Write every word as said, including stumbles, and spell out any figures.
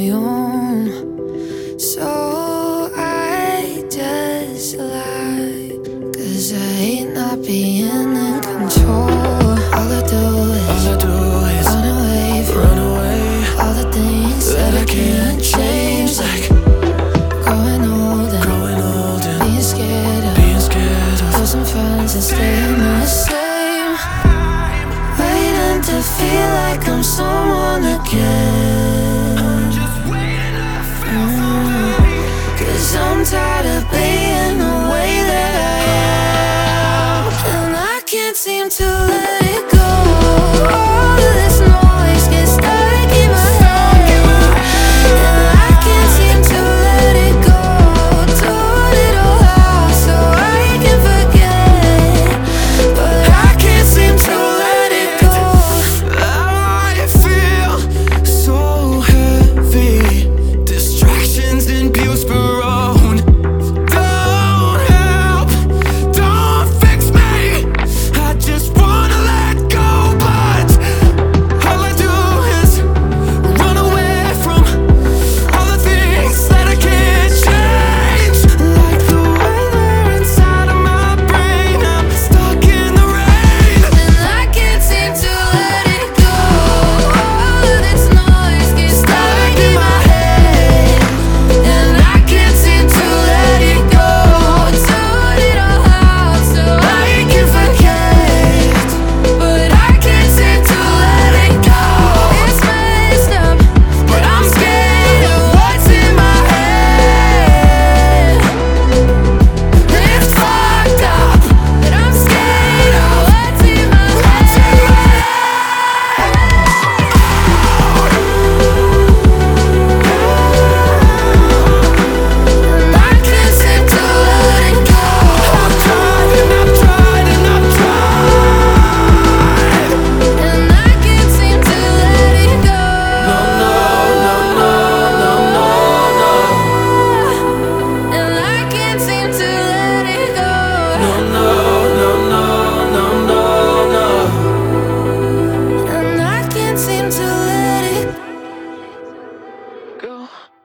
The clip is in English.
my own. So I just lie, 'cause I hate not being in control. All I do is, All I do is run away from run away. all the things that that I I can't change, like growing old and growing old and being scared of being scared of losing friends and staying the same. Waiting to feel like I'm someone again. Mm. 'Cause I'm tired of being the way that I am, and I can't seem to let it go. All of this noise gets stuck in my head, and I can't seem to let it go. Turn it all out so I can forget, but I can't seem to let it go. I feel so heavy. Distractions and views around. Don't help, don't fix me. I just wanna let go, but all I do is run away from all the things that I can't change. Like the weather inside of my brain, I'm stuck in the rain. And I can't seem to let it go. All of this noise gets stuck in my head, and I can't seem to let it go. Turn it all out so I can forget, but I can't seem to let it go. It's messed up, but I'm scared of what's in my head. It's fucked up, but I'm scared of what's in my head. And I can't seem to let it go. I've tried and I've tried and I've tried. And I can't seem to let it go. No, no, no, no, no, no, no. And I can't seem to let it go. No, no, no, no, no, no, no. And I can't seem to let it Go.